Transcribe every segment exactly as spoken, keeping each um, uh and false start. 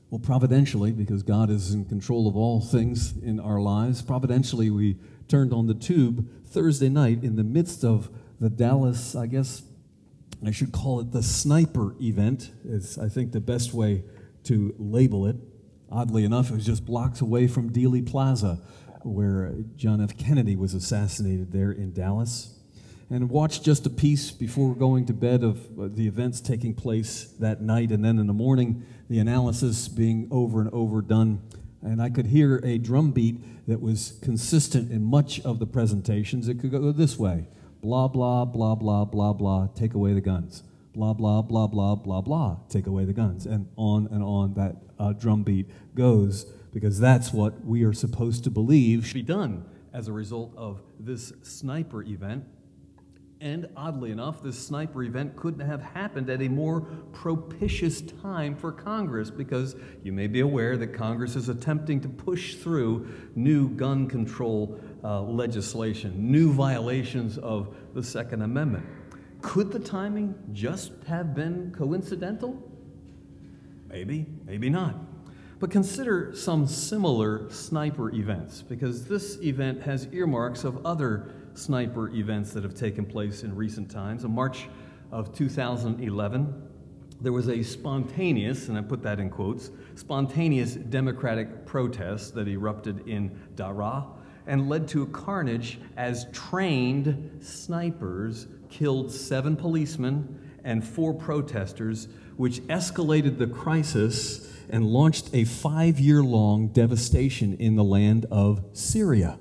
Well, providentially, because God is in control of all things in our lives, providentially we turned on the tube Thursday night in the midst of the Dallas, I guess I should call it the sniper event, is I think the best way to label it. Oddly enough, it was just blocks away from Dealey Plaza, where John F. Kennedy was assassinated there in Dallas. And watched just a piece before going to bed of the events taking place that night, and then in the morning, the analysis being over and over done. And I could hear a drum beat that was consistent in much of the presentations. It could go this way: blah, blah, blah, blah, blah, blah, take away the guns. Blah, blah, blah, blah, blah, blah, take away the guns. And on and on that uh, drum beat goes, because that's what we are supposed to believe should be done as a result of this sniper event. And oddly enough, this sniper event couldn't have happened at a more propitious time for Congress, because you may be aware that Congress is attempting to push through new gun control uh, legislation, new violations of the Second Amendment. Could the timing just have been coincidental? Maybe, maybe not. But consider some similar sniper events, because this event has earmarks of other sniper events that have taken place in recent times. In March of two thousand eleven, there was a spontaneous, and I put that in quotes, spontaneous democratic protest that erupted in Daraa and led to a carnage as trained snipers killed seven policemen and four protesters, which escalated the crisis and launched a five-year-long devastation in the land of Syria.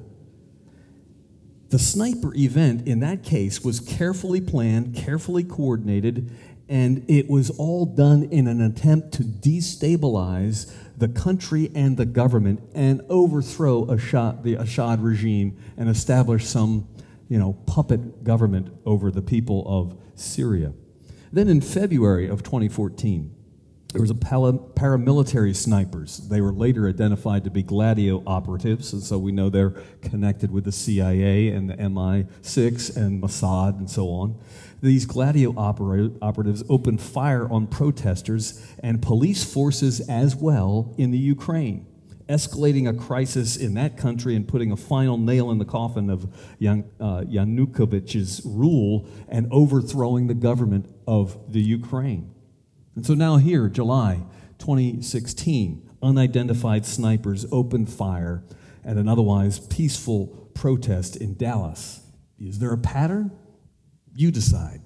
The sniper event in that case was carefully planned, carefully coordinated, and it was all done in an attempt to destabilize the country and the government and overthrow Assad, the Assad regime, and establish some, you know, puppet government over the people of Syria. Then in February of twenty fourteen, there was a paramilitary snipers. They were later identified to be Gladio operatives, and so we know they're connected with the C I A and the M I six and Mossad and so on. These Gladio oper- operatives opened fire on protesters and police forces as well in the Ukraine, escalating a crisis in that country and putting a final nail in the coffin of Yan, uh, Yanukovych's rule and overthrowing the government of the Ukraine. And so now here, July twenty sixteen, unidentified snipers opened fire at an otherwise peaceful protest in Dallas. Is there a pattern? You decide.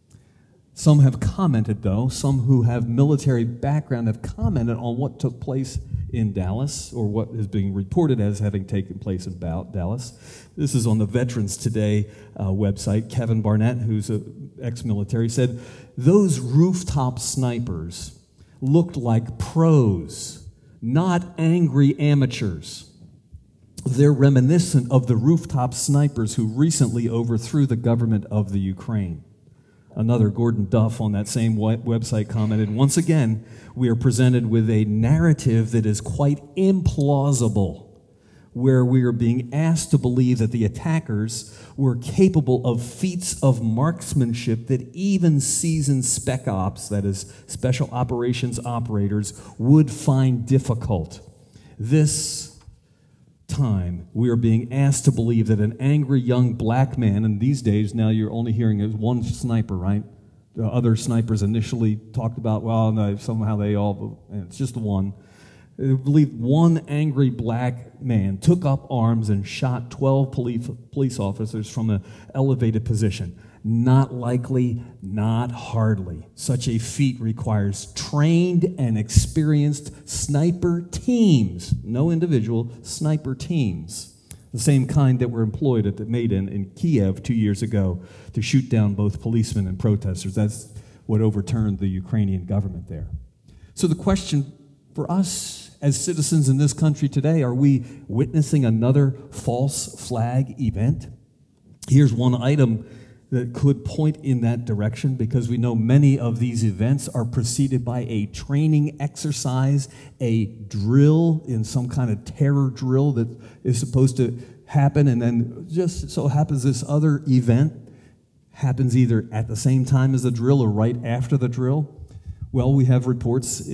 Some have commented, though, some who have military background have commented on what took place in Dallas, or what is being reported as having taken place in Dallas. This is on the Veterans Today uh, website. Kevin Barnett, who's an ex-military, said, "Those rooftop snipers looked like pros, not angry amateurs. They're reminiscent of the rooftop snipers who recently overthrew the government of the Ukraine." Another, Gordon Duff, on that same website commented, "Once again, we are presented with a narrative that is quite implausible, where we are being asked to believe that the attackers were capable of feats of marksmanship that even seasoned spec ops, that is, special operations operators, would find difficult. This time, we are being asked to believe that an angry young black man," and these days now you're only hearing is one sniper, right? The other snipers initially talked about, well, no, somehow they all, and it's just the one. I believe one angry black man took up arms and shot twelve police, police officers from an elevated position. Not likely, not hardly. Such a feat requires trained and experienced sniper teams, no individual, sniper teams. The same kind that were employed at the Maidan in Kiev two years ago to shoot down both policemen and protesters. That's what overturned the Ukrainian government there. So the question for us as citizens in this country today, are we witnessing another false flag event? Here's one item that could point in that direction, because we know many of these events are preceded by a training exercise, a drill in some kind of terror drill that is supposed to happen, and then just so happens this other event happens either at the same time as the drill or right after the drill. Well, we have reports in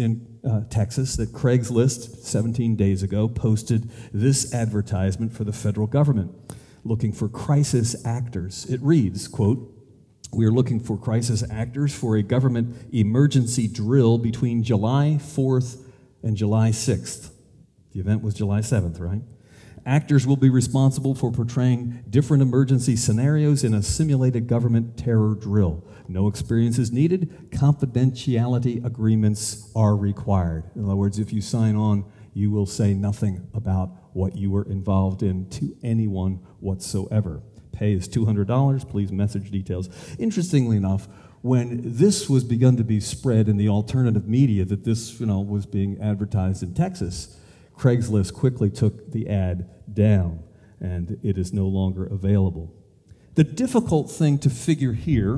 uh, Texas, that Craigslist, seventeen days ago, posted this advertisement for the federal government, looking for crisis actors. It reads, quote, "We are looking for crisis actors for a government emergency drill between July fourth and July sixth. The event was July seventh, right? Actors will be responsible for portraying different emergency scenarios in a simulated government terror drill. No experience is needed. Confidentiality agreements are required." In other words, if you sign on, you will say nothing about what you were involved in to anyone whatsoever. Pay is two hundred dollars. Please message details. Interestingly enough, when this was begun to be spread in the alternative media that this, you know, was being advertised in Texas, Craigslist quickly took the ad down, and it is no longer available. The difficult thing to figure here,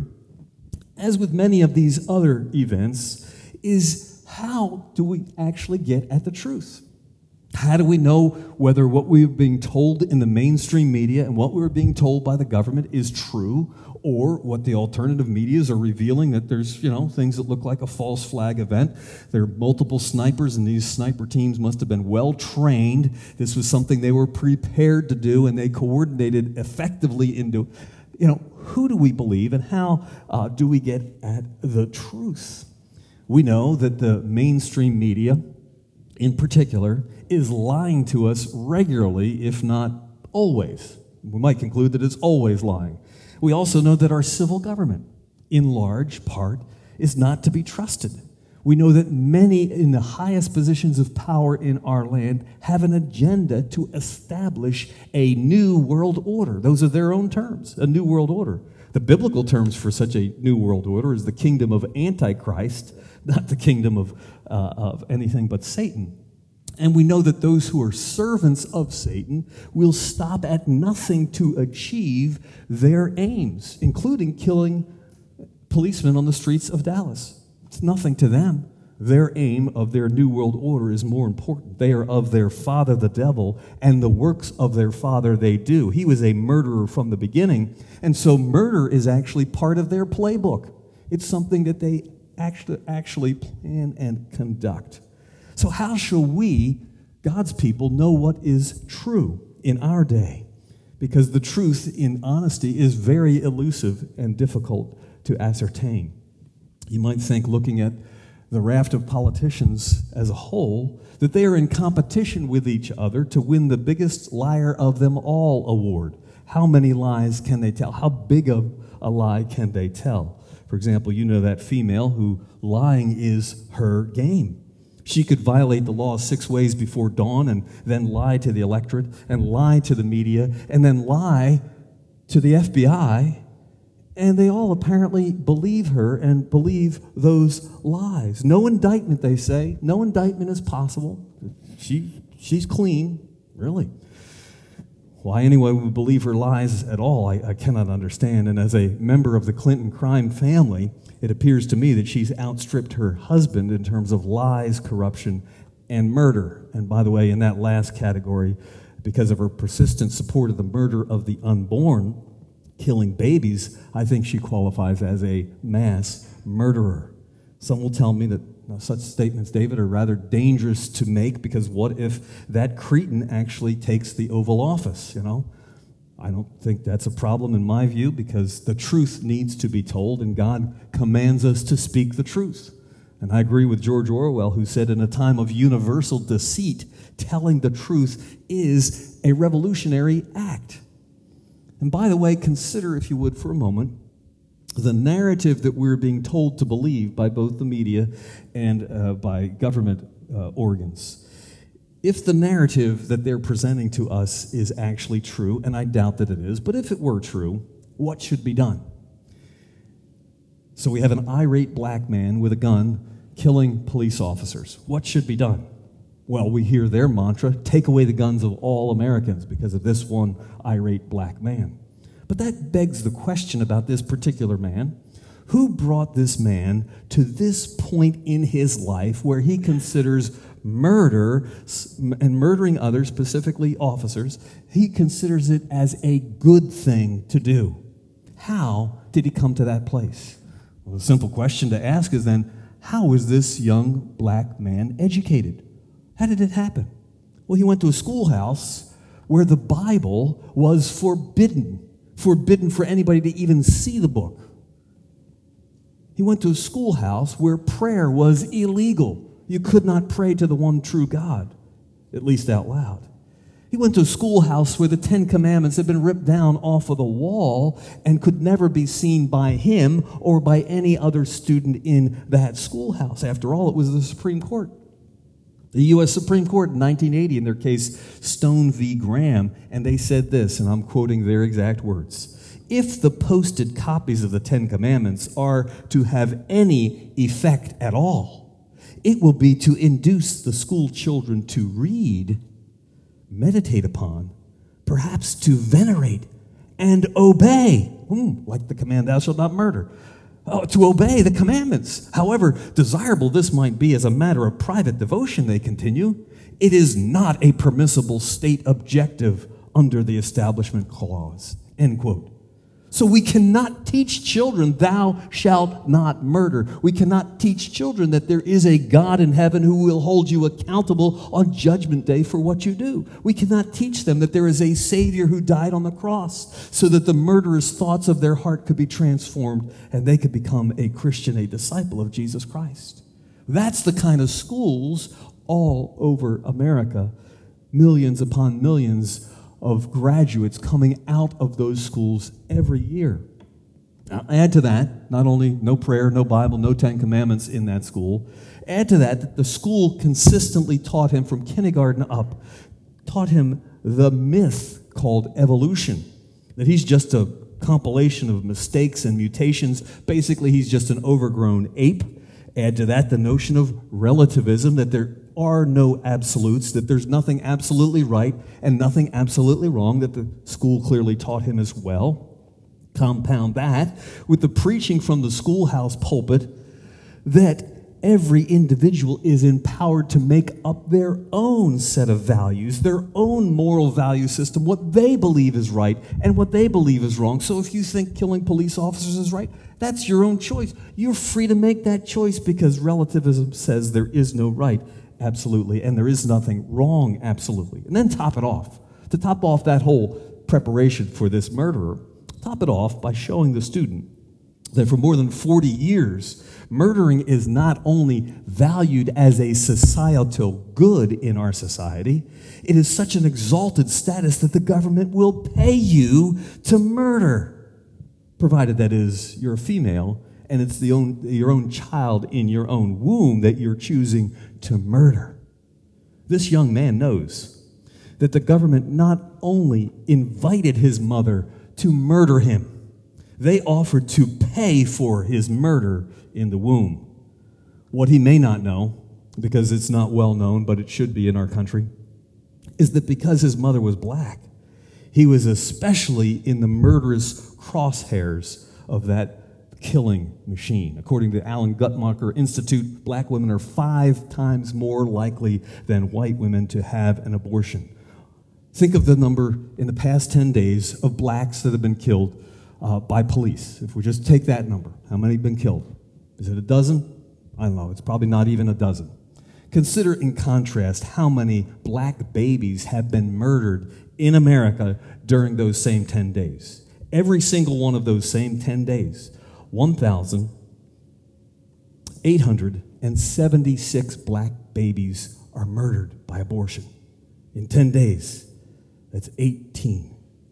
as with many of these other events, is how do we actually get at the truth? How do we know whether what we're being told in the mainstream media and what we're being told by the government is true, or what the alternative medias are revealing, that there's, you know, things that look like a false flag event? There are multiple snipers, and these sniper teams must have been well trained. This was something they were prepared to do, and they coordinated effectively into, you know, who do we believe, and how uh, do we get at the truth? We know that the mainstream media, in particular, is lying to us regularly, if not always. We might conclude that it's always lying. We also know that our civil government, in large part, is not to be trusted. We know that many in the highest positions of power in our land have an agenda to establish a new world order. Those are their own terms, a new world order. The biblical terms for such a new world order is the kingdom of Antichrist, not the kingdom of, uh, of anything but Satan. And we know that those who are servants of Satan will stop at nothing to achieve their aims, including killing policemen on the streets of Dallas. It's nothing to them. Their aim of their new world order is more important. They are of their father, the devil, and the works of their father they do. He was a murderer from the beginning, and so murder is actually part of their playbook. It's something that they actually, actually plan and conduct. So how shall we, God's people, know what is true in our day? Because the truth, in honesty, is very elusive and difficult to ascertain. You might think, looking at the raft of politicians as a whole, that they are in competition with each other to win the biggest liar of them all award. How many lies can they tell? How big of a lie can they tell? For example, you know that female who lying is her game. She could violate the law six ways before dawn and then lie to the electorate and lie to the media and then lie to the F B I, and they all apparently believe her and believe those lies. No indictment, they say. No indictment is possible. She, she's clean, really. Why anyone would believe her lies at all, I, I cannot understand. And as a member of the Clinton crime family, it appears to me that she's outstripped her husband in terms of lies, corruption, and murder. And by the way, in that last category, because of her persistent support of the murder of the unborn, killing babies, I think she qualifies as a mass murderer. Some will tell me that Now, such statements, David, are rather dangerous to make, because what if that cretin actually takes the Oval Office, you know? I don't think that's a problem in my view, because the truth needs to be told, and God commands us to speak the truth. And I agree with George Orwell, who said, in a time of universal deceit, telling the truth is a revolutionary act. And by the way, consider, if you would, for a moment, the narrative that we're being told to believe by both the media and uh, by government uh, organs. If the narrative that they're presenting to us is actually true, and I doubt that it is, but if it were true, what should be done? So we have an irate black man with a gun killing police officers. What should be done? Well, we hear their mantra, take away the guns of all Americans because of this one irate black man. But that begs the question about this particular man. Who brought this man to this point in his life where he considers murder and murdering others, specifically officers, he considers it as a good thing to do? How did he come to that place? Well, the simple question to ask is then, How was this young black man educated? How did it happen? Well, he went to a schoolhouse where the Bible was forbidden, forbidden for anybody to even see the book. He went to a schoolhouse where prayer was illegal. You could not pray to the one true God, at least out loud. He went to a schoolhouse where the Ten Commandments had been ripped down off of the wall and could never be seen by him or by any other student in that schoolhouse. After all, it was the Supreme Court. The U S Supreme Court in nineteen eighty, in their case, Stone v. Graham, and they said this, and I'm quoting their exact words. If the posted copies of the Ten Commandments are to have any effect at all, it will be to induce the school children to read, meditate upon, perhaps to venerate and obey, hmm, like the command, thou shalt not murder, oh, to obey the commandments. However desirable this might be as a matter of private devotion, they continue, it is not a permissible state objective under the Establishment Clause, end quote. So we cannot teach children, thou shalt not murder. We cannot teach children that there is a God in heaven who will hold you accountable on Judgment Day for what you do. We cannot teach them that there is a Savior who died on the cross so that the murderous thoughts of their heart could be transformed and they could become a Christian, a disciple of Jesus Christ. That's the kind of schools all over America, millions upon millions of graduates coming out of those schools every year. Now, add to that, not only no prayer, no Bible, no Ten Commandments in that school, add to that that the school consistently taught him from kindergarten up, taught him the myth called evolution, that he's just a compilation of mistakes and mutations. Basically, he's just an overgrown ape. Add to that the notion of relativism, that there are no absolutes, that there's nothing absolutely right and nothing absolutely wrong, that the school clearly taught him as well. Compound that with the preaching from the schoolhouse pulpit that every individual is empowered to make up their own set of values, their own moral value system, what they believe is right and what they believe is wrong. So if you think killing police officers is right, that's your own choice. You're free to make that choice because relativism says there is no right, absolutely, and there is nothing wrong, absolutely. And then top it off. To top off that whole preparation for this murderer, top it off by showing the student that for more than forty years, murdering is not only valued as a societal good in our society, it is such an exalted status that the government will pay you to murder, provided that is you're a female and it's the own, your own child in your own womb that you're choosing to murder. This young man knows that the government not only invited his mother to murder him, they offered to pay for his murder in the womb. What he may not know, because it's not well known, but it should be in our country, is that because his mother was black, he was especially in the murderous crosshairs of that killing machine. According to the Alan Guttmacher Institute, black women are five times more likely than white women to have an abortion. Think of the number in the past ten days of blacks that have been killed uh, by police. If we just take that number, how many have been killed? Is it a dozen? I don't know. It's probably not even a dozen. Consider in contrast how many black babies have been murdered in America during those same ten days. Every single one of those same ten days, one thousand eight hundred seventy-six black babies are murdered by abortion. In ten days, that's eighteen.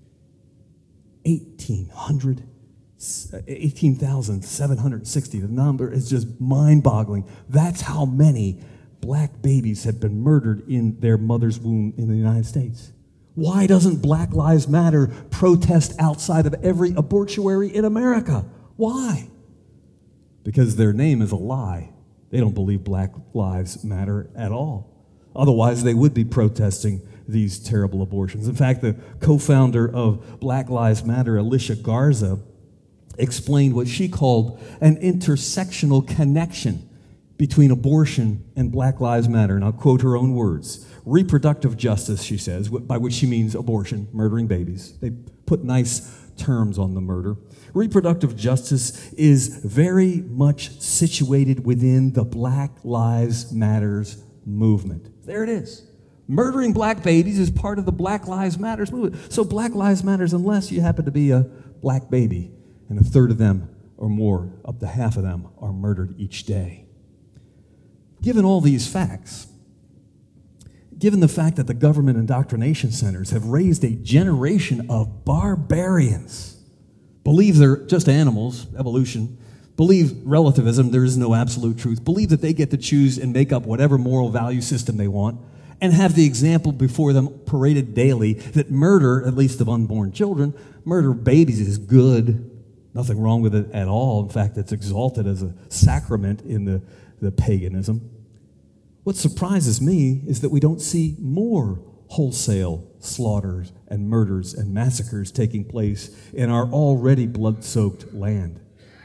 eighteen hundred, eighteen thousand seven hundred sixty. The number is just mind-boggling. That's how many black babies have been murdered in their mother's womb in the United States. Why doesn't Black Lives Matter protest outside of every abortuary in America? Why? Because their name is a lie. They don't believe Black Lives Matter at all. Otherwise, they would be protesting these terrible abortions. In fact, the co-founder of Black Lives Matter, Alicia Garza, explained what she called an intersectional connection between abortion and Black Lives Matter. And I'll quote her own words. Reproductive justice, she says, by which she means abortion, murdering babies. They put nice terms on the murder. Reproductive justice is very much situated within the Black Lives Matters movement. There it is. Murdering black babies is part of the Black Lives Matters movement. So Black Lives Matters unless you happen to be a black baby, and a third of them or more, up to half of them, are murdered each day. Given all these facts, given the fact that the government indoctrination centers have raised a generation of barbarians, believe they're just animals, evolution, believe relativism, there is no absolute truth, believe that they get to choose and make up whatever moral value system they want, and have the example before them paraded daily that murder, at least of unborn children, murder of babies is good. Nothing wrong with it at all. In fact, it's exalted as a sacrament in the, the paganism. What surprises me is that we don't see more wholesale slaughters and murders and massacres taking place in our already blood-soaked land.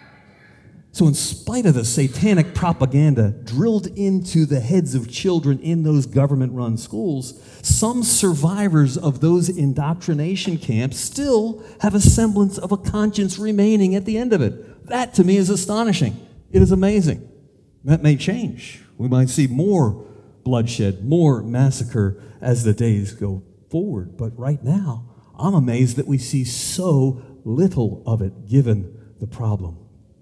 So in spite of the satanic propaganda drilled into the heads of children in those government-run schools, some survivors of those indoctrination camps still have a semblance of a conscience remaining at the end of it. That, to me, is astonishing. It is amazing. That may change. We might see more bloodshed, more massacre as the days go forward. But right now, I'm amazed that we see so little of it given the problem.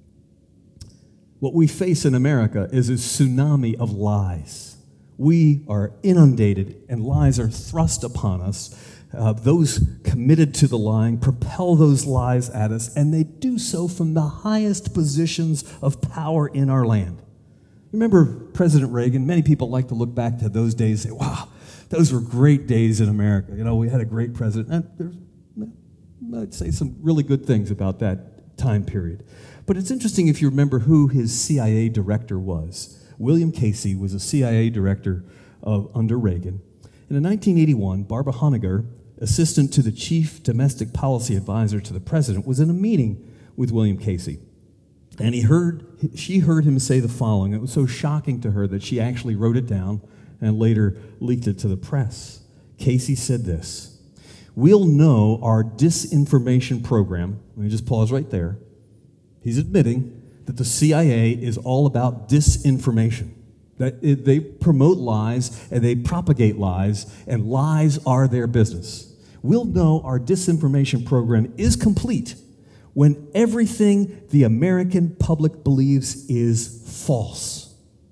What we face in America is a tsunami of lies. We are inundated and lies are thrust upon us. Uh, those committed to the lying propel those lies at us, and they do so from the highest positions of power in our land. Remember President Reagan? Many people like to look back to those days and say, wow, those were great days in America. You know, we had a great president. And there's, I'd say some really good things about that time period. But it's interesting if you remember who his C I A director was. William Casey was a C I A director of, under Reagan. And in nineteen eighty-one, Barbara Honegger, assistant to the chief domestic policy advisor to the president, was in a meeting with William Casey. And he heard, she heard him say the following. It was so shocking to her that she actually wrote it down and later leaked it to the press. Casey said this: "We'll know our disinformation program." Let me just pause right there. He's admitting that the C I A is all about disinformation. That it, they promote lies and they propagate lies, and lies are their business. We'll know our disinformation program is complete when everything the American public believes is false.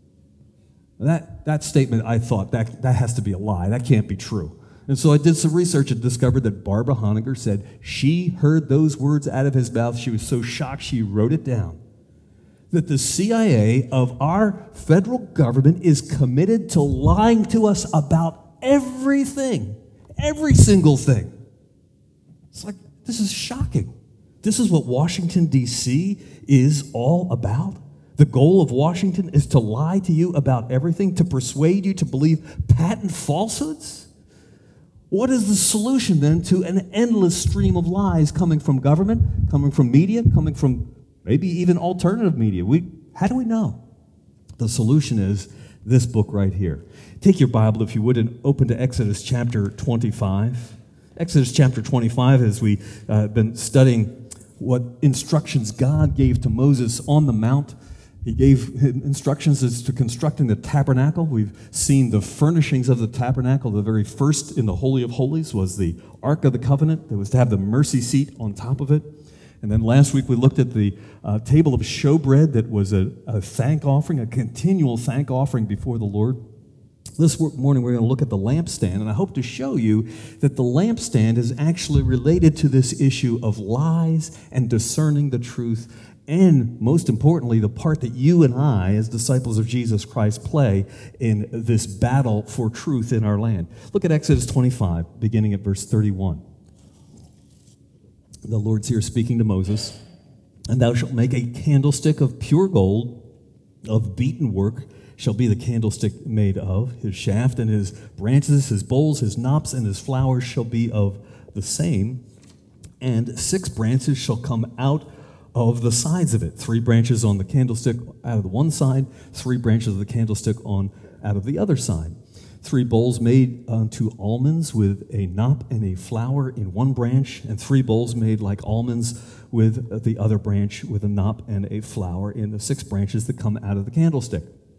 That, that statement, I thought, that, that has to be a lie. That can't be true. And so I did some research and discovered that Barbara Honegger said she heard those words out of his mouth. She was so shocked she wrote it down. That the C I A of our federal government is committed to lying to us about everything. Every single thing. It's like, this is shocking. This is what Washington, D C is all about. The goal of Washington is to lie to you about everything, to persuade you to believe patent falsehoods. What is the solution then to an endless stream of lies coming from government, coming from media, coming from maybe even alternative media? We, how do we know? The solution is this book right here. Take your Bible, if you would, and open to Exodus chapter twenty-five. Exodus chapter twenty-five, as we've uh, been studying what instructions God gave to Moses on the mount. He gave instructions as to constructing the tabernacle. We've seen the furnishings of the tabernacle. The very first in the Holy of Holies was the Ark of the Covenant. That was to have the mercy seat on top of it. And then last week we looked at the uh, table of showbread that was a, a thank offering, a continual thank offering before the Lord. This morning we're going to look at the lampstand, and I hope to show you that the lampstand is actually related to this issue of lies and discerning the truth, and most importantly, the part that you and I, as disciples of Jesus Christ, play in this battle for truth in our land. Look at Exodus twenty-five, beginning at verse thirty-one. The Lord's here speaking to Moses. "And thou shalt make a candlestick of pure gold, of beaten work shall be the candlestick made of. His shaft and his branches, his bowls, his knops, and his flowers shall be of the same. And six branches shall come out of the sides of it. Three branches on the candlestick out of the one side, three branches of the candlestick on out of the other side. three bowls made unto almonds with a knop and a flower in one branch, and three bowls made like almonds with the other branch with a knop and a flower in the six branches that come out of the candlestick.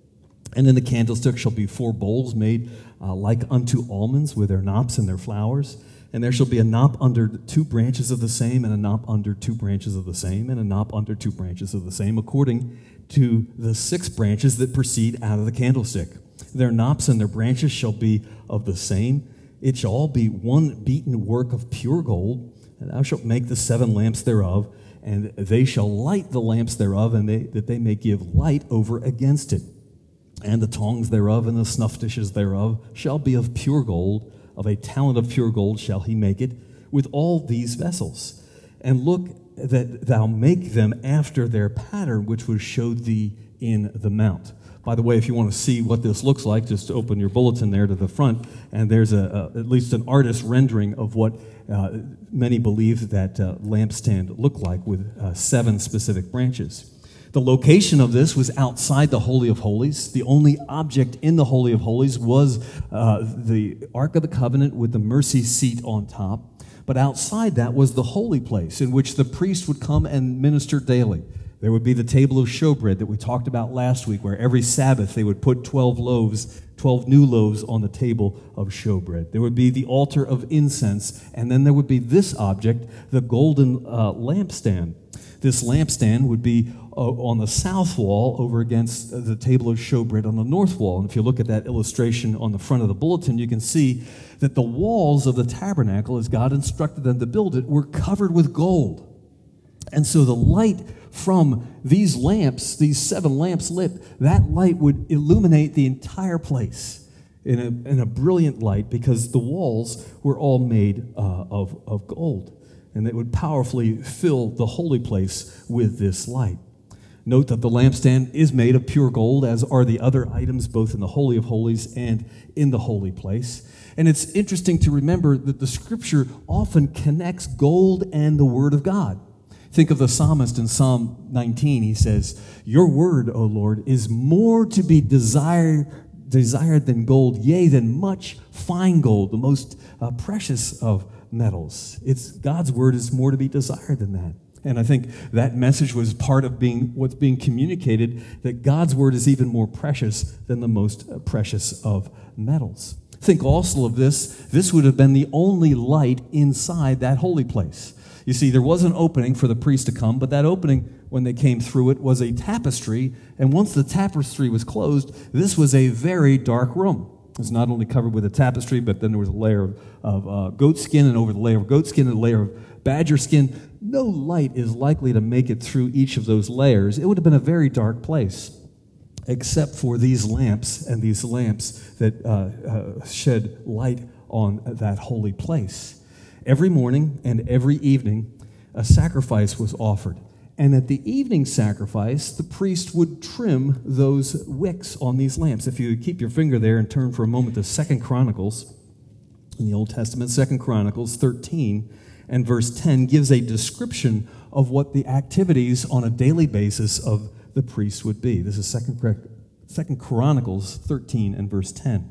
And in the candlestick shall be four bowls made uh, like unto almonds with their knops and their flowers. And there shall be a knop under two branches of the same, and a knop under two branches of the same, and a knop under two branches of the same, according to the six branches that proceed out of the candlestick. Their knops and their branches shall be of the same. It shall all be one beaten work of pure gold, and thou shalt make the seven lamps thereof, and they shall light the lamps thereof, and they, that they may give light over against it. And the tongs thereof and the snuff dishes thereof shall be of pure gold. Of a talent of pure gold shall he make it with all these vessels. And look that thou make them after their pattern, which was showed thee in the mount. By the way, if you want to see what this looks like, just open your bulletin there to the front, and there's a, a at least an artist rendering of what uh, many believe that uh, lampstand looked like, with uh, seven specific branches. The location of this was outside the Holy of Holies. The only object in the Holy of Holies was uh, the Ark of the Covenant with the mercy seat on top. But outside that was the holy place in which the priest would come and minister daily. There would be the table of showbread that we talked about last week, where every Sabbath they would put twelve loaves, twelve new loaves on the table of showbread. There would be the altar of incense, and then there would be this object, the golden uh, lampstand. This lampstand would be uh, on the south wall over against the table of showbread on the north wall. And if you look at that illustration on the front of the bulletin, you can see that the walls of the tabernacle, as God instructed them to build it, were covered with gold. And so the light from these lamps, these seven lamps lit, that light would illuminate the entire place in a, in a brilliant light, because the walls were all made uh, of, of gold. And it would powerfully fill the holy place with this light. Note that the lampstand is made of pure gold, as are the other items both in the Holy of Holies and in the holy place. And it's interesting to remember that the Scripture often connects gold and the Word of God. Think of the psalmist in Psalm nineteen. He says, "Your word, O Lord, is more to be desired, desired than gold, yea, than much fine gold, the most uh, precious of metals." It's God's word is more to be desired than that. And I think that message was part of being what's being communicated, that God's word is even more precious than the most precious of metals. Think also of this. This would have been the only light inside that holy place. You see, there was an opening for the priest to come, but that opening, when they came through it, was a tapestry. And once the tapestry was closed, this was a very dark room. It was not only covered with a tapestry, but then there was a layer of, of uh, goat skin, and over the layer of goat skin, a layer of badger skin. No light is likely to make it through each of those layers. It would have been a very dark place, except for these lamps and these lamps that uh, uh, shed light on that holy place. Every morning and every evening, a sacrifice was offered. And at the evening sacrifice, the priest would trim those wicks on these lamps. If you keep your finger there and turn for a moment to Second Chronicles in the Old Testament, Second Chronicles thirteen and verse ten gives a description of what the activities on a daily basis of the priest would be. This is Second, Second Chronicles thirteen and verse ten.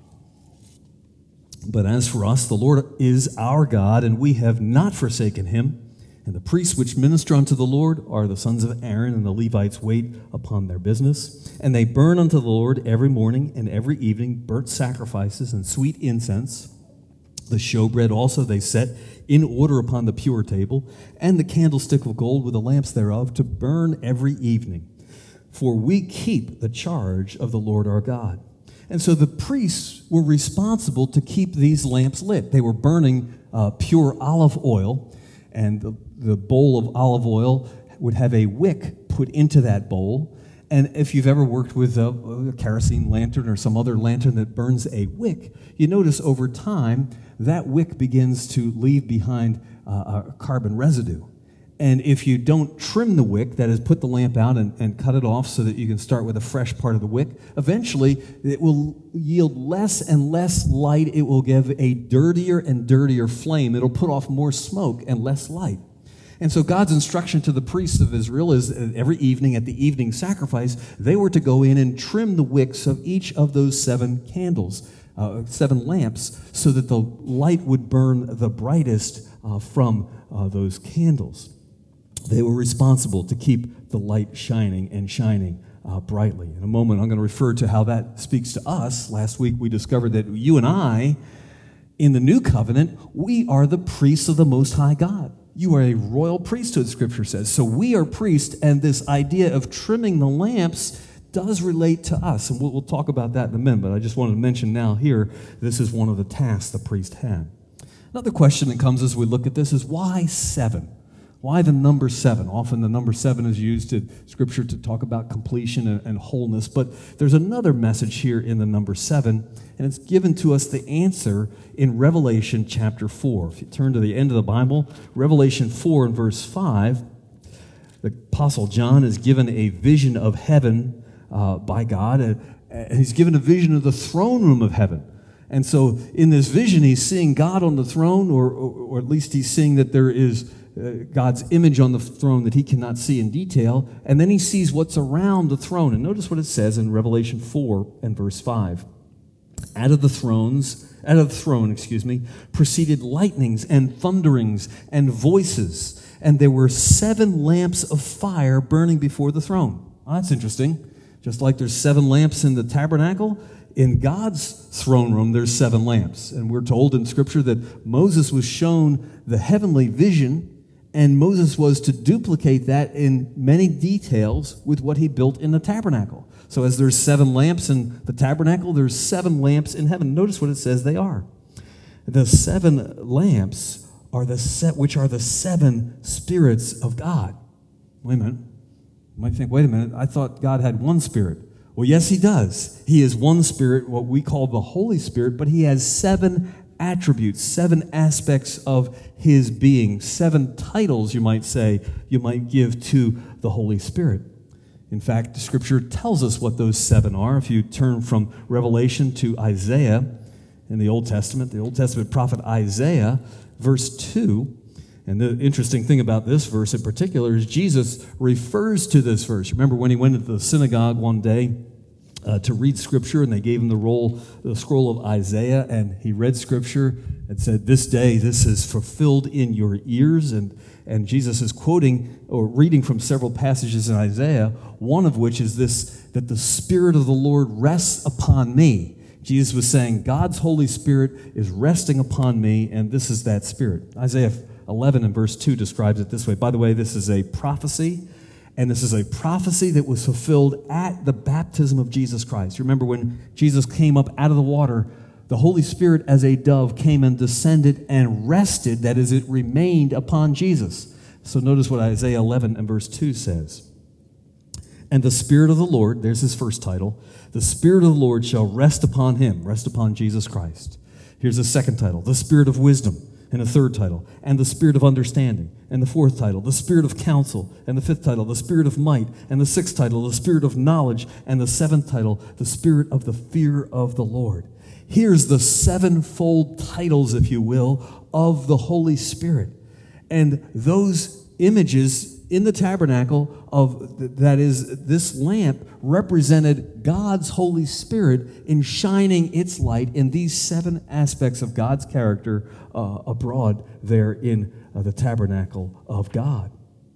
"But as for us, the Lord is our God, and we have not forsaken him. And the priests which minister unto the Lord are the sons of Aaron, and the Levites wait upon their business. And they burn unto the Lord every morning and every evening burnt sacrifices and sweet incense. The showbread also they set in order upon the pure table, and the candlestick of gold with the lamps thereof to burn every evening. For we keep the charge of the Lord our God." And so the priests were responsible to keep these lamps lit. They were burning uh, pure olive oil, and the, the bowl of olive oil would have a wick put into that bowl. And if you've ever worked with a, a kerosene lantern or some other lantern that burns a wick, you notice over time that wick begins to leave behind uh, a carbon residue. And if you don't trim the wick, that is, put the lamp out and, and cut it off so that you can start with a fresh part of the wick, eventually it will yield less and less light. It will give a dirtier and dirtier flame. It'll put off more smoke and less light. And so God's instruction to the priests of Israel is every evening at the evening sacrifice, they were to go in and trim the wicks of each of those seven candles. uh, seven lamps, so that the light would burn the brightest uh, from uh, those candles. They were responsible to keep the light shining and shining uh, brightly. In a moment, I'm going to refer to how that speaks to us. Last week, we discovered that you and I, in the new covenant, we are the priests of the Most High God. You are a royal priesthood, Scripture says. So we are priests, and this idea of trimming the lamps does relate to us. And we'll, we'll talk about that in a minute, but I just wanted to mention now here, this is one of the tasks the priest had. Another question that comes as we look at this is, why seven? Why the number seven? Often the number seven is used in Scripture to talk about completion and, and wholeness, but there's another message here in the number seven, and it's given to us the answer in Revelation chapter four. If you turn to the end of the Bible, Revelation four and verse five, the Apostle John is given a vision of heaven uh, by God, and, and he's given a vision of the throne room of heaven. And so in this vision, he's seeing God on the throne, or, or, or at least he's seeing that there is Uh, God's image on the throne that he cannot see in detail, and then he sees what's around the throne. And notice what it says in Revelation four and verse five. Out of the thrones, out of the throne, excuse me, proceeded lightnings and thunderings and voices, and there were seven lamps of fire burning before the throne. Oh, that's interesting. Just like there's seven lamps in the tabernacle, in God's throne room, there's seven lamps. And we're told in Scripture that Moses was shown the heavenly vision, and Moses was to duplicate that in many details with what he built in the tabernacle. So as there's seven lamps in the tabernacle, there's seven lamps in heaven. Notice what it says they are. The seven lamps are the set, which are the seven spirits of God. Wait a minute. You might think, wait a minute, I thought God had one spirit. Well, yes, he does. He is one spirit, what we call the Holy Spirit, but he has seven attributes, seven aspects of his being, seven titles, you might say, you might give to the Holy Spirit. In fact, the Scripture tells us what those seven are. If you turn from Revelation to Isaiah in the Old Testament, the Old Testament prophet Isaiah, verse two, and the interesting thing about this verse in particular is Jesus refers to this verse. Remember when he went into the synagogue one day uh, to read Scripture, and they gave him the roll, the scroll of Isaiah, and he read Scripture and said, "This day, this is fulfilled in your ears." And and Jesus is quoting or reading from several passages in Isaiah, one of which is this, that the Spirit of the Lord rests upon me. Jesus was saying, God's Holy Spirit is resting upon me, and this is that Spirit. Isaiah eleven and verse two describes it this way. By the way, this is a prophecy, and this is a prophecy that was fulfilled at the baptism of Jesus Christ. Remember when Jesus came up out of the water, the Holy Spirit as a dove came and descended and rested, that is, it remained upon Jesus. So notice what Isaiah eleven and verse two says. And the Spirit of the Lord, there's his first title, the Spirit of the Lord shall rest upon him, rest upon Jesus Christ. Here's the second title, the Spirit of wisdom. And a third title, and the Spirit of understanding. And the fourth title, the Spirit of counsel. And the fifth title, the Spirit of might. And the sixth title, the Spirit of knowledge. And the seventh title, the Spirit of the fear of the Lord. Here's the sevenfold titles, if you will, of the Holy Spirit. And those images in the tabernacle of, that is, this lamp represented God's Holy Spirit in shining its light in these seven aspects of God's character uh, abroad there in uh, the tabernacle of God.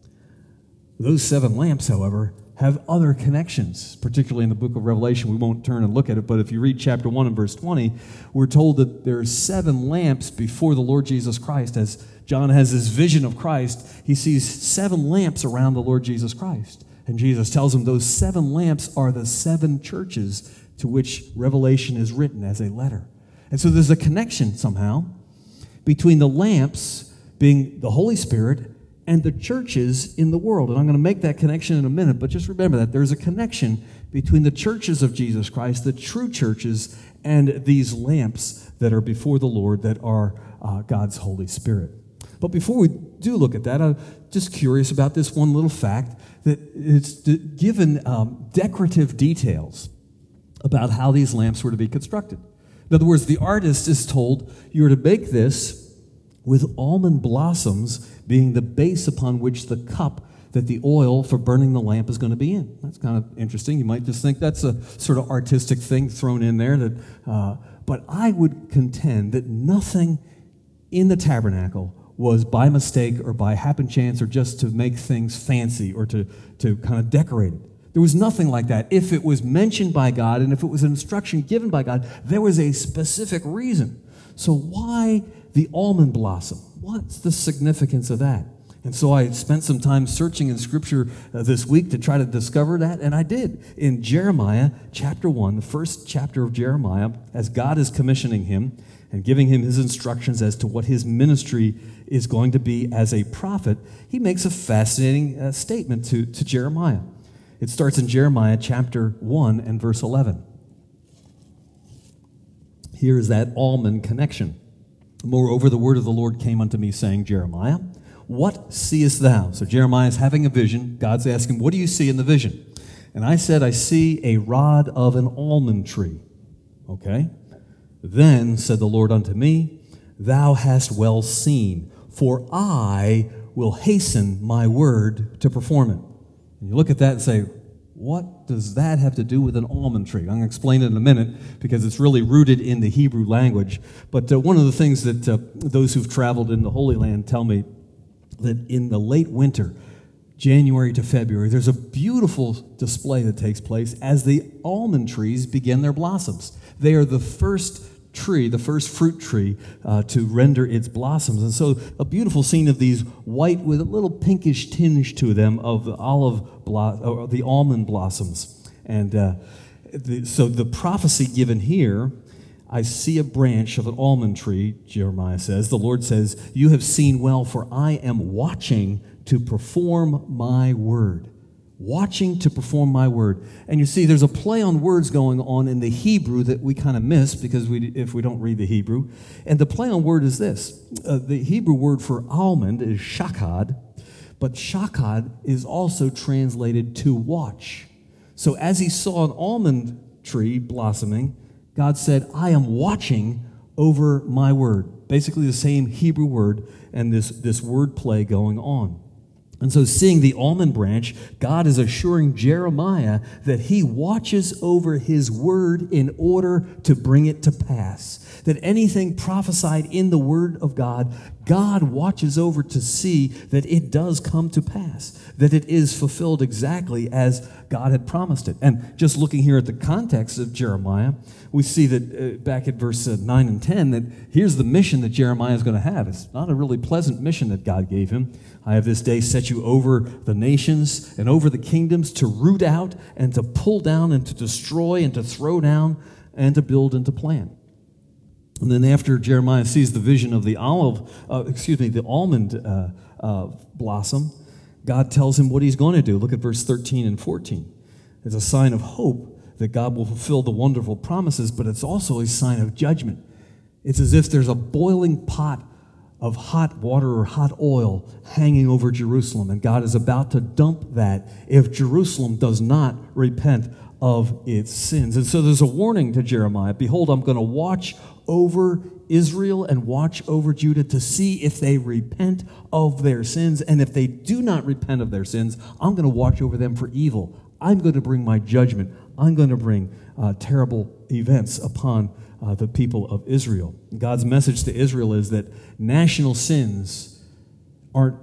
Those seven lamps, however, have other connections, particularly in the book of Revelation. We won't turn and look at it, but if you read chapter one and verse twenty, we're told that there are seven lamps before the Lord Jesus Christ. As John has this vision of Christ, he sees seven lamps around the Lord Jesus Christ. And Jesus tells him those seven lamps are the seven churches to which Revelation is written as a letter. And so there's a connection somehow between the lamps being the Holy Spirit and the churches in the world. And I'm going to make that connection in a minute, but just remember that there's a connection between the churches of Jesus Christ, the true churches, and these lamps that are before the Lord that are uh, God's Holy Spirit. But before we do look at that, I'm just curious about this one little fact, that it's given um, decorative details about how these lamps were to be constructed. In other words, the artist is told, you're to make this with almond blossoms being the base upon which the cup that the oil for burning the lamp is going to be in. That's kind of interesting. You might just think that's a sort of artistic thing thrown in there. That, uh, But I would contend that nothing in the tabernacle was by mistake or by happen chance or just to make things fancy or to, to kind of decorate it. There was nothing like that. If it was mentioned by God and if it was an instruction given by God, there was a specific reason. So why the almond blossom? What's the significance of that? And so I spent some time searching in Scripture uh, this week to try to discover that, and I did. In Jeremiah chapter one, the first chapter of Jeremiah, as God is commissioning him and giving him his instructions as to what his ministry is going to be as a prophet, he makes a fascinating uh, statement to, to Jeremiah. It starts in Jeremiah chapter one and verse eleven. Here is that almond connection. Moreover, the word of the Lord came unto me, saying, Jeremiah, what seest thou? So Jeremiah is having a vision. God's asking, what do you see in the vision? And I said, I see a rod of an almond tree. Okay? Then said the Lord unto me, thou hast well seen, for I will hasten my word to perform it. And you look at that and say, what does that have to do with an almond tree? I'm going to explain it in a minute because it's really rooted in the Hebrew language. But uh, one of the things that uh, those who've traveled in the Holy Land tell me that in the late winter, January to February, there's a beautiful display that takes place as the almond trees begin their blossoms. They are the first tree, the first fruit tree uh, to render its blossoms. And so a beautiful scene of these white with a little pinkish tinge to them of the olive blo- or the almond blossoms. And uh, the, so the prophecy given here, I see a branch of an almond tree, Jeremiah says. The Lord says, you have seen well, for I am watching to perform my word. Watching to perform my word. And you see, there's a play on words going on in the Hebrew that we kind of miss because we, if we don't read the Hebrew. And the play on word is this. Uh, the Hebrew word for almond is shakad, but shakad is also translated to watch. So as he saw an almond tree blossoming, God said, I am watching over my word. Basically the same Hebrew word and this, this word play going on. And so seeing the almond branch, God is assuring Jeremiah that he watches over his word in order to bring it to pass. That anything prophesied in the word of God, God watches over to see that it does come to pass, that it is fulfilled exactly as God had promised it. And just looking here at the context of Jeremiah, we see that uh, back at verse uh, nine and ten, that here's the mission that Jeremiah is going to have. It's not a really pleasant mission that God gave him. I have this day set you over the nations and over the kingdoms to root out and to pull down and to destroy and to throw down and to build and to plant. And then after Jeremiah sees the vision of the olive, uh, excuse me, the almond uh, uh, blossom, God tells him what he's going to do. Look at verse thirteen and fourteen. It's a sign of hope that God will fulfill the wonderful promises, but it's also a sign of judgment. It's as if there's a boiling pot of hot water or hot oil hanging over Jerusalem, and God is about to dump that if Jerusalem does not repent of its sins. And so there's a warning to Jeremiah. Behold, I'm going to watch over Israel and watch over Judah to see if they repent of their sins. And if they do not repent of their sins, I'm going to watch over them for evil. I'm going to bring my judgment. I'm going to bring uh, terrible events upon uh, the people of Israel. God's message to Israel is that national sins aren't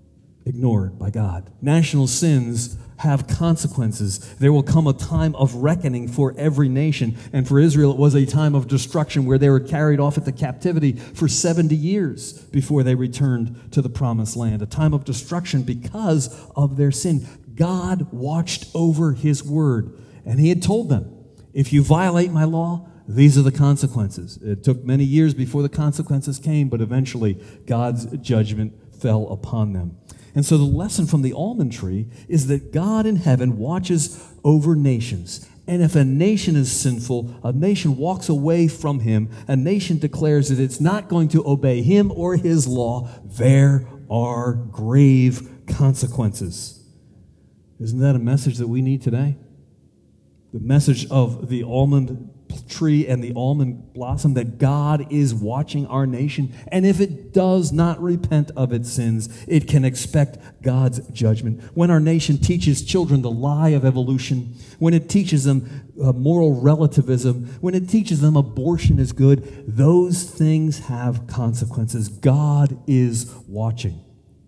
ignored by God. National sins have consequences. There will come a time of reckoning for every nation. And for Israel, it was a time of destruction where they were carried off into captivity for seventy years before they returned to the promised land. A time of destruction because of their sin. God watched over his word, and he had told them, if you violate my law, these are the consequences. It took many years before the consequences came, but eventually God's judgment fell upon them. And so the lesson from the almond tree is that God in heaven watches over nations. And if a nation is sinful, a nation walks away from him, a nation declares that it's not going to obey him or his law, there are grave consequences. Isn't that a message that we need today? The message of the almond tree and the almond blossom, that God is watching our nation. And if it does not repent of its sins, it can expect God's judgment. When our nation teaches children the lie of evolution, when it teaches them uh, moral relativism, when it teaches them abortion is good, those things have consequences. God is watching.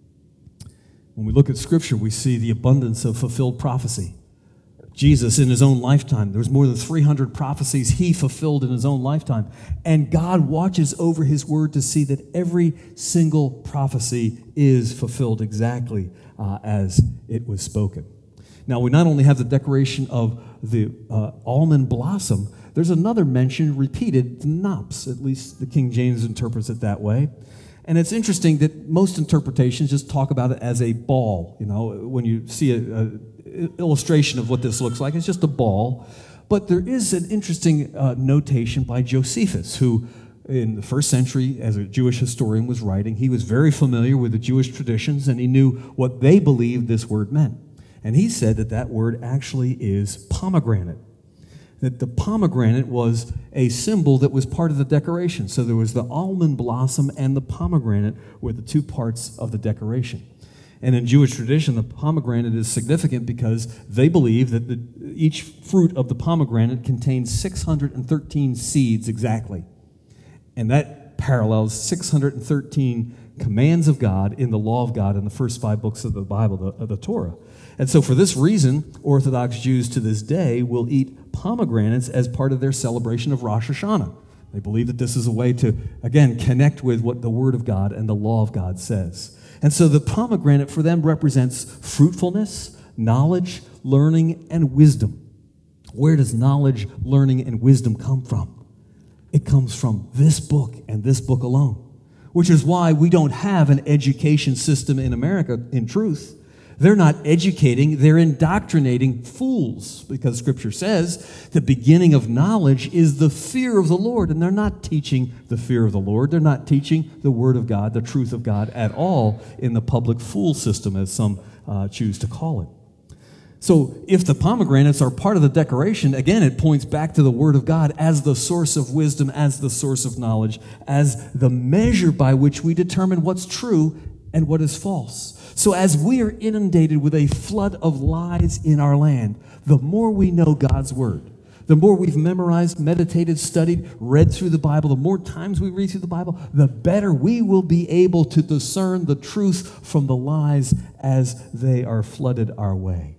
When we look at Scripture, we see the abundance of fulfilled prophecy. Jesus, in his own lifetime, there was more than three hundred prophecies he fulfilled in his own lifetime. And God watches over his word to see that every single prophecy is fulfilled exactly uh, as it was spoken. Now, we not only have the decoration of the uh, almond blossom, there's another mention repeated, the knops. At least the King James interprets it that way. And it's interesting that most interpretations just talk about it as a ball. You know, when you see a, a illustration of what this looks like, it's just a ball. But there is an interesting uh, notation by Josephus, who in the first century, as a Jewish historian, was writing. He was very familiar with the Jewish traditions, and he knew what they believed this word meant. And he said that that word actually is pomegranate. That the pomegranate was a symbol that was part of the decoration. So there was the almond blossom and the pomegranate were the two parts of the decoration. And in Jewish tradition, the pomegranate is significant because they believe that the, each fruit of the pomegranate contains six hundred thirteen seeds exactly. And that parallels six hundred thirteen commands of God in the law of God in the first five books of the Bible, the, of the Torah. And so for this reason, Orthodox Jews to this day will eat pomegranates as part of their celebration of Rosh Hashanah. They believe that this is a way to, again, connect with what the Word of God and the law of God says. And so the pomegranate for them represents fruitfulness, knowledge, learning, and wisdom. Where does knowledge, learning, and wisdom come from? It comes from this book and this book alone, which is why we don't have an education system in America, in truth. They're not educating, they're indoctrinating fools, because Scripture says the beginning of knowledge is the fear of the Lord, and they're not teaching the fear of the Lord. They're not teaching the Word of God, the truth of God at all in the public fool system, as some uh, choose to call it. So if the pomegranates are part of the decoration, again, it points back to the Word of God as the source of wisdom, as the source of knowledge, as the measure by which we determine what's true and what is false. So as we are inundated with a flood of lies in our land, the more we know God's Word, the more we've memorized, meditated, studied, read through the Bible, the more times we read through the Bible, the better we will be able to discern the truth from the lies as they are flooded our way.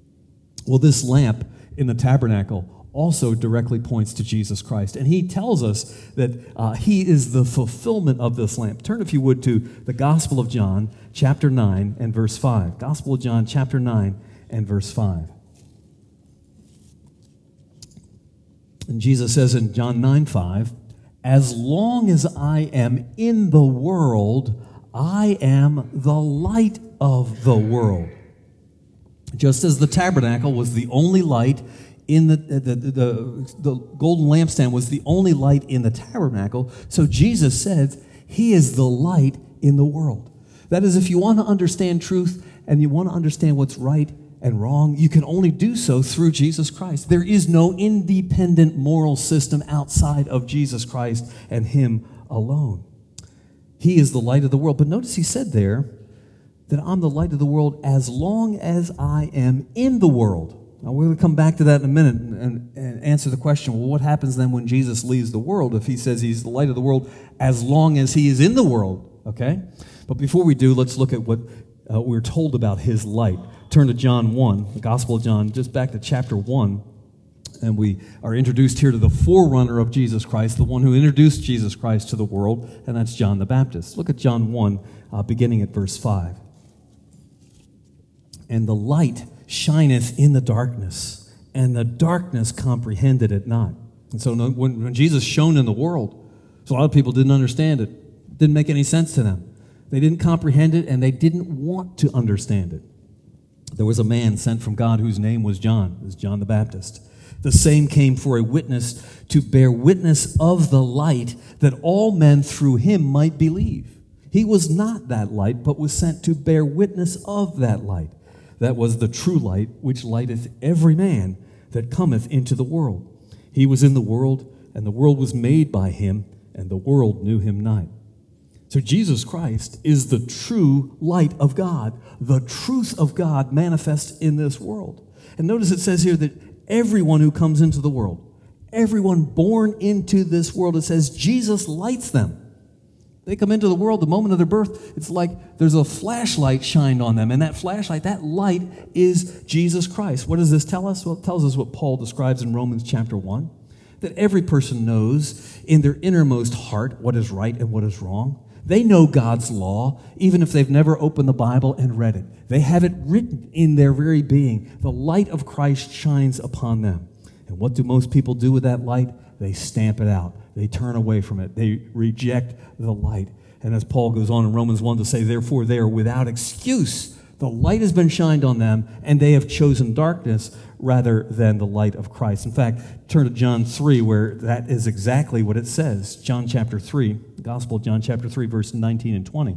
Well, this lamp in the tabernacle also directly points to Jesus Christ. And he tells us that uh, he is the fulfillment of this lamp. Turn, if you would, to the Gospel of John, chapter nine and verse five. Gospel of John, chapter nine and verse five. And Jesus says in John nine five, "As long as I am in the world, I am the light of the world." Just as the tabernacle was the only light in the, the, the, the, the golden lampstand was the only light in the tabernacle, so Jesus said he is the light in the world. That is, if you want to understand truth and you want to understand what's right and wrong, you can only do so through Jesus Christ. There is no independent moral system outside of Jesus Christ and him alone. He is the light of the world. But notice he said there that I'm the light of the world as long as I am in the world. Now, we're going to come back to that in a minute and, and answer the question, well, what happens then when Jesus leaves the world if he says he's the light of the world as long as he is in the world, okay? But before we do, let's look at what uh, we're told about his light. Turn to John one, the Gospel of John, just back to chapter one, and we are introduced here to the forerunner of Jesus Christ, the one who introduced Jesus Christ to the world, and that's John the Baptist. Look at John one, uh, beginning at verse five. "And the light shineth in the darkness, and the darkness comprehended it not." And so when, when Jesus shone in the world, so a lot of people didn't understand it. It didn't make any sense to them. They didn't comprehend it, and they didn't want to understand it. There was a man sent from God whose name was John. It was John the Baptist. The same came for a witness, to bear witness of the light, that all men through him might believe. He was not that light, but was sent to bear witness of that light. That was the true light, which lighteth every man that cometh into the world. He was in the world, and the world was made by him, and the world knew him not. So Jesus Christ is the true light of God, the truth of God manifest in this world. And notice it says here that everyone who comes into the world, everyone born into this world, it says Jesus lights them. They come into the world, the moment of their birth, it's like there's a flashlight shined on them. And that flashlight, that light is Jesus Christ. What does this tell us? Well, it tells us what Paul describes in Romans chapter one, that every person knows in their innermost heart what is right and what is wrong. They know God's law, even if they've never opened the Bible and read it. They have it written in their very being. The light of Christ shines upon them. And what do most people do with that light? They stamp it out. They turn away from it. They reject the light. And as Paul goes on in Romans one to say, therefore they are without excuse. The light has been shined on them, and they have chosen darkness rather than the light of Christ. In fact, turn to John three, where that is exactly what it says. John chapter three, the Gospel of John chapter three, verse nineteen and twenty.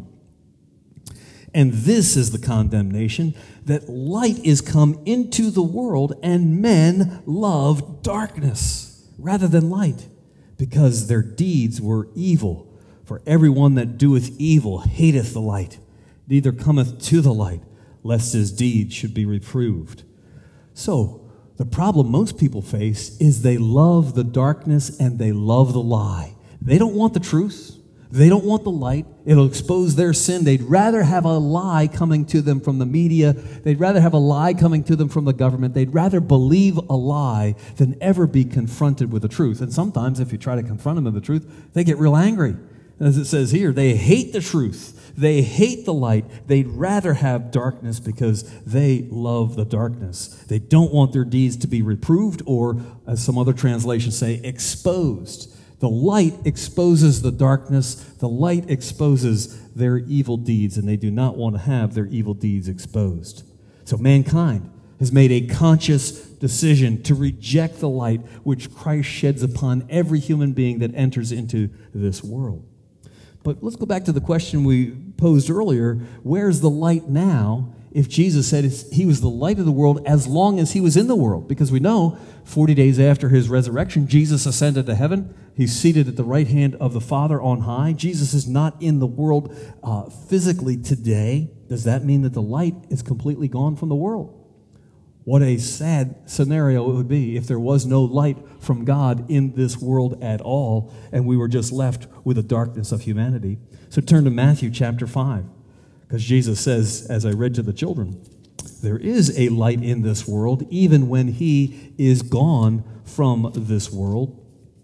And this is the condemnation, that light is come into the world, and men love darkness rather than light, because their deeds were evil. For everyone that doeth evil hateth the light, neither cometh to the light, lest his deeds should be reproved. So, the problem most people face is they love the darkness and they love the lie. They don't want the truth. They don't want the light. It'll expose their sin. They'd rather have a lie coming to them from the media. They'd rather have a lie coming to them from the government. They'd rather believe a lie than ever be confronted with the truth. And sometimes if you try to confront them with the truth, they get real angry. As it says here, they hate the truth. They hate the light. They'd rather have darkness because they love the darkness. They don't want their deeds to be reproved or, as some other translations say, exposed. The light exposes the darkness. The light exposes their evil deeds, and they do not want to have their evil deeds exposed. So mankind has made a conscious decision to reject the light which Christ sheds upon every human being that enters into this world. But let's go back to the question we posed earlier. Where's the light now if Jesus said he was the light of the world as long as he was in the world? Because we know forty days after his resurrection, Jesus ascended to heaven. He's seated at the right hand of the Father on high. Jesus is not in the world uh, physically today. Does that mean that the light is completely gone from the world? What a sad scenario it would be if there was no light from God in this world at all, and we were just left with the darkness of humanity. So turn to Matthew chapter five, because Jesus says, as I read to the children, there is a light in this world, even when he is gone from this world.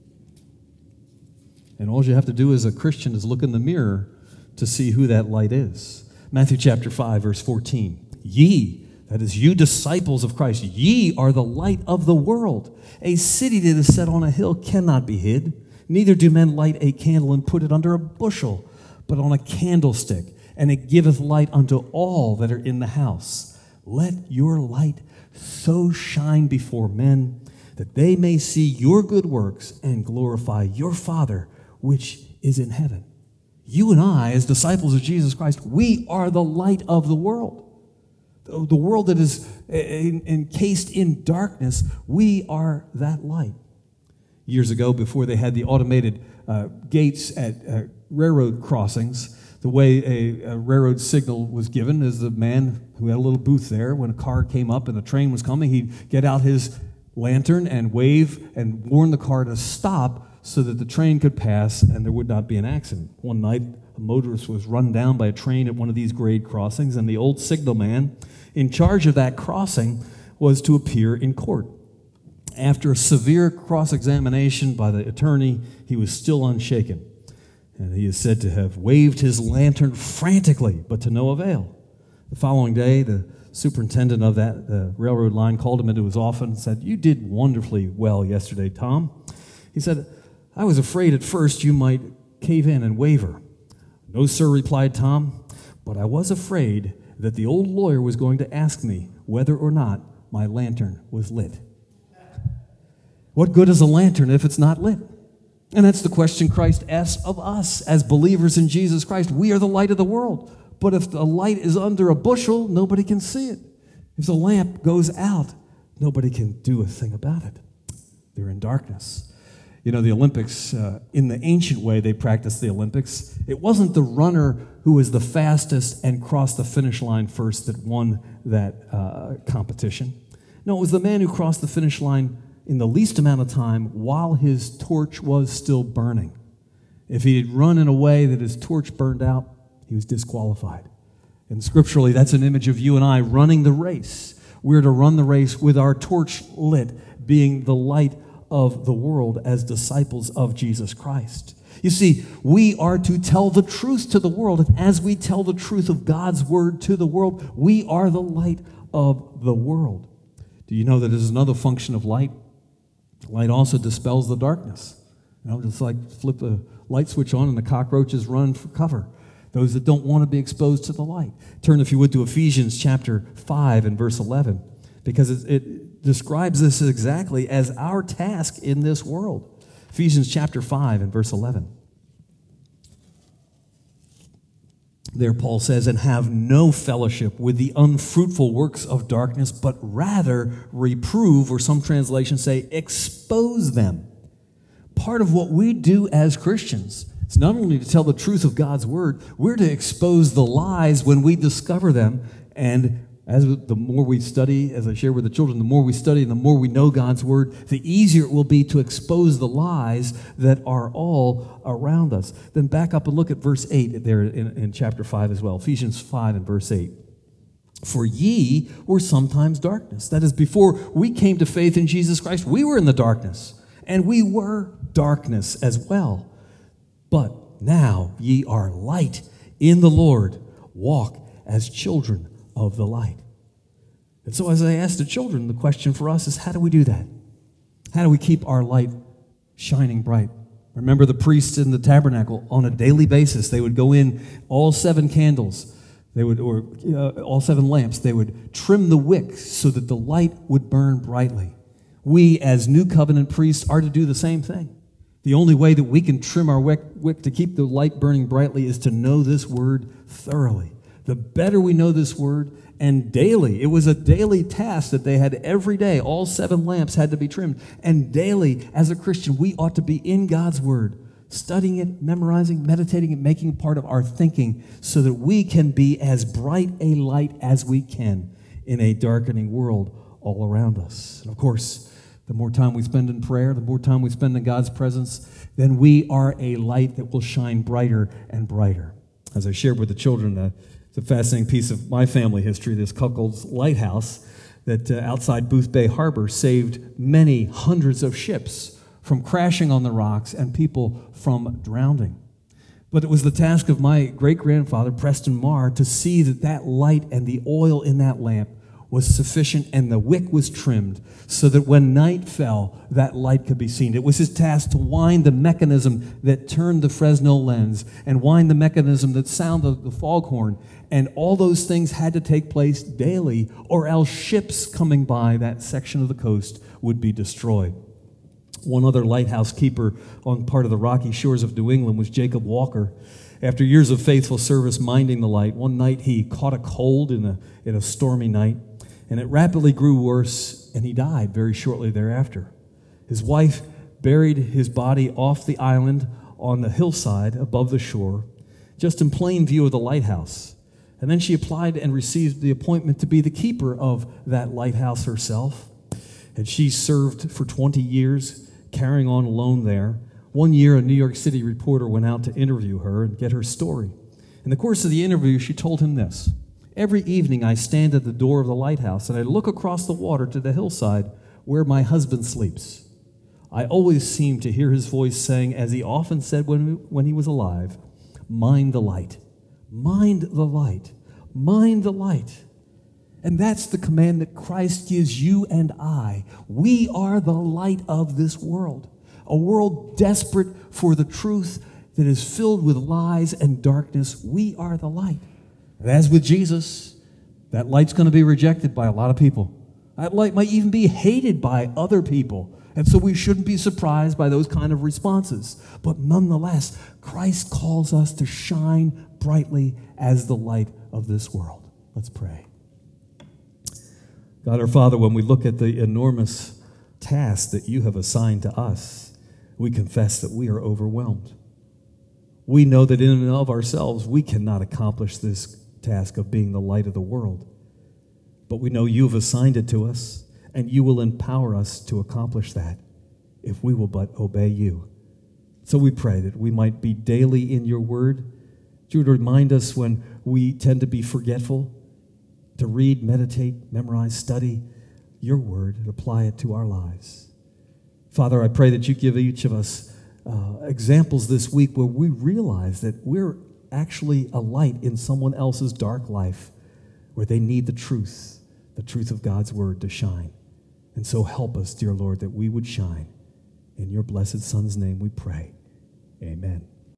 And all you have to do as a Christian is look in the mirror to see who that light is. Matthew chapter five, verse fourteen. Ye, that is, you disciples of Christ, ye are the light of the world. A city that is set on a hill cannot be hid. Neither do men light a candle and put it under a bushel, but on a candlestick, and it giveth light unto all that are in the house. Let your light so shine before men, that they may see your good works and glorify your Father which is in heaven. You and I, as disciples of Jesus Christ, we are the light of the world. The world that is encased in darkness, we are that light. Years ago, before they had the automated uh, gates at uh, railroad crossings, the way a, a railroad signal was given is the man who had a little booth there, when a car came up and the train was coming, he'd get out his lantern and wave and warn the car to stop so that the train could pass and there would not be an accident. One night, a motorist was run down by a train at one of these grade crossings, and the old signalman in charge of that crossing was to appear in court. After a severe cross-examination by the attorney, he was still unshaken, and he is said to have waved his lantern frantically, but to no avail. The following day, the superintendent of that uh, railroad line called him into his office and said, "You did wonderfully well yesterday, Tom." He said, "I was afraid at first you might cave in and waver." "No, sir," replied Tom, "but I was afraid that the old lawyer was going to ask me whether or not my lantern was lit." What good is a lantern if it's not lit? And that's the question Christ asks of us as believers in Jesus Christ. We are the light of the world. But if the light is under a bushel, nobody can see it. If the lamp goes out, nobody can do a thing about it. They're in darkness. You know, the Olympics, uh, in the ancient way they practiced the Olympics, it wasn't the runner who was the fastest and crossed the finish line first that won that uh, competition. No, it was the man who crossed the finish line in the least amount of time while his torch was still burning. If he had run in a way that his torch burned out, he was disqualified. And scripturally, that's an image of you and I running the race. We're to run the race with our torch lit, being the light of the world as disciples of Jesus Christ. You see, we are to tell the truth to the world, and as we tell the truth of God's word to the world, we are the light of the world. Do you know that there's another function of light? Light also dispels the darkness. You know, just like flip the light switch on and the cockroaches run for cover. Those that don't want to be exposed to the light. Turn, if you would, to Ephesians chapter five and verse eleven, because it, it describes this exactly as our task in this world. Ephesians chapter five and verse eleven. There Paul says, and have no fellowship with the unfruitful works of darkness, but rather reprove, or some translations say expose them. Part of what we do as Christians is not only to tell the truth of God's word, we're to expose the lies when we discover them. And as the more we study, as I share with the children, the more we study and the more we know God's word, the easier it will be to expose the lies that are all around us. Then back up and look at verse eight there in, in chapter five as well. Ephesians five and verse eight. For ye were sometimes darkness. That is, before we came to faith in Jesus Christ, we were in the darkness. And we were darkness as well. But now ye are light in the Lord. Walk as children of the light. And so as I ask the children, the question for us is, how do we do that? How do we keep our light shining bright? Remember the priests in the tabernacle, on a daily basis, they would go in, all seven candles, they would, or uh, all seven lamps, they would trim the wick so that the light would burn brightly. We, as New Covenant priests, are to do the same thing. The only way that we can trim our wick, wick to keep the light burning brightly is to know this word thoroughly. The better we know this word, and daily, it was a daily task that they had every day. All seven lamps had to be trimmed. And daily, as a Christian, we ought to be in God's word, studying it, memorizing, meditating it, making it part of our thinking so that we can be as bright a light as we can in a darkening world all around us. And of course, the more time we spend in prayer, the more time we spend in God's presence, then we are a light that will shine brighter and brighter. As I shared with the children, uh, it's a fascinating piece of my family history, this Cuckold's Lighthouse that uh, outside Booth Bay Harbor saved many hundreds of ships from crashing on the rocks and people from drowning. But it was the task of my great-grandfather, Preston Marr, to see that that light and the oil in that lamp was sufficient and the wick was trimmed so that when night fell, that light could be seen. It was his task to wind the mechanism that turned the Fresnel lens and wind the mechanism that sounded the foghorn. And all those things had to take place daily, or else ships coming by that section of the coast would be destroyed. One other lighthouse keeper on part of the rocky shores of New England was Jacob Walker. After years of faithful service minding the light, one night he caught a cold in a, in a stormy night, and it rapidly grew worse, and he died very shortly thereafter. His wife buried his body off the island on the hillside above the shore, just in plain view of the lighthouse. And then she applied and received the appointment to be the keeper of that lighthouse herself. And she served for twenty years, carrying on alone there. One year, a New York City reporter went out to interview her and get her story. In the course of the interview, she told him this: every evening I stand at the door of the lighthouse and I look across the water to the hillside where my husband sleeps. I always seem to hear his voice saying, as he often said when, when he was alive, mind the light, mind the light, mind the light. And that's the command that Christ gives you and I. We are the light of this world, a world desperate for the truth that is filled with lies and darkness. We are the light. And as with Jesus, that light's going to be rejected by a lot of people. That light might even be hated by other people. And so we shouldn't be surprised by those kind of responses. But nonetheless, Christ calls us to shine brightly as the light of this world. Let's pray. God our Father, when we look at the enormous task that you have assigned to us, we confess that we are overwhelmed. We know that in and of ourselves, we cannot accomplish this task of being the light of the world. But we know you have assigned it to us, and you will empower us to accomplish that if we will but obey you. So we pray that we might be daily in your word. You would remind us when we tend to be forgetful, to read, meditate, memorize, study your word, and apply it to our lives. Father, I pray that you give each of us uh, examples this week where we realize that we're actually a light in someone else's dark life, where they need the truth, the truth of God's word to shine. And so help us, dear Lord, that we would shine. In your blessed Son's name we pray. Amen.